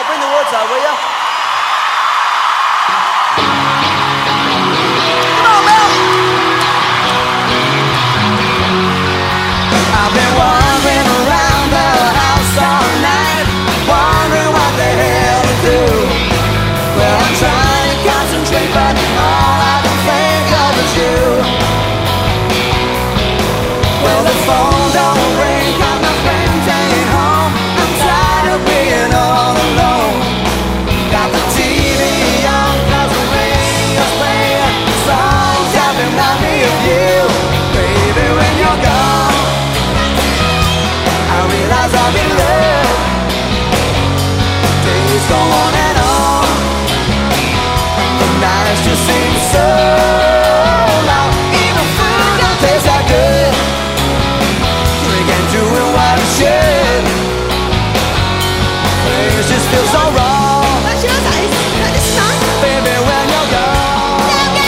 Oh, bring the woods out, will you? Come on, Mel! I've been wandering around the house all night, wondering what the hell to do. Well, I'm trying to concentrate, but all I can think of is you. Well, the phone don't ring, 'cause my friends ain't home. I'm tired of being all alone. Got the TV on, 'cause the radio's playing songs that remind me of you. Baby, when you're gone, I realize I'm in love. Days go on and on, the nights just seem so long. Even food don't taste that good. Drinking, doing what I should. Things just feel so wrong. What's yours, Ice? This is mine. Baby, when you're gone,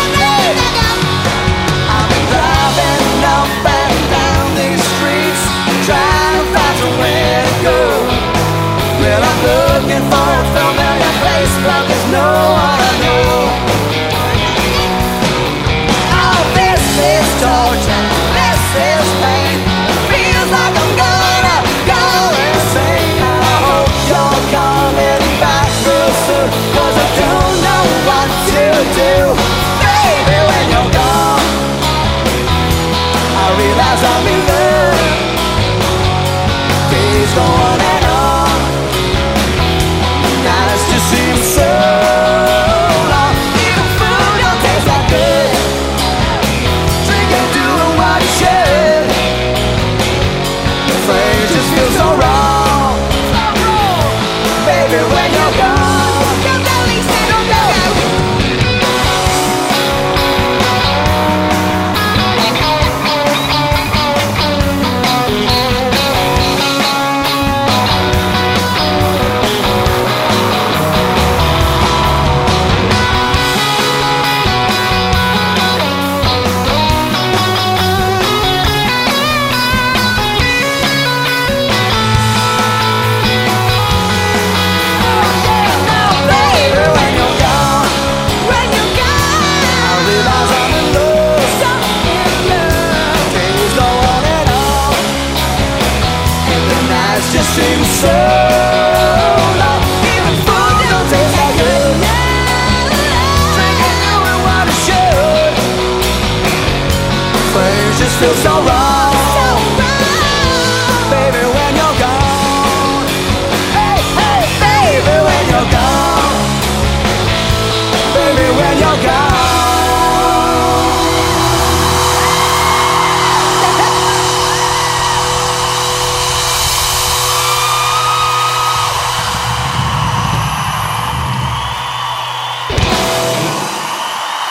I've been driving up and down these streets, trying to find somewhere to go. Well, I'm looking for a familiar place, but there's no one I know. Oh, this is torture, this is pain. Feels like I'm gonna go insane. I hope you're coming back real soon, 'cause I don't know what to do. Baby, when you're gone, I realize I'm in love. Days go on and on, nights just seem so long. Even food don't taste that good. Drinking, doing what you should. Things just feel so wrong. Baby, when you're gone, Don't go, Lisa. Don't go. baby, when you're gone, When you're gone, I realize I'm in love. so in love. Days go on and on, and the nights just seem so long. Even food don't taste that good. Drinking, doing what I should. Things just feel so wrong. So wrong. Baby, when you're gone, hey, hey, baby, when you're gone, baby, when you're gone.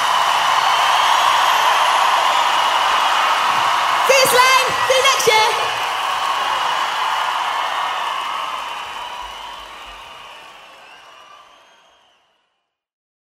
See you, Slane. See you next year.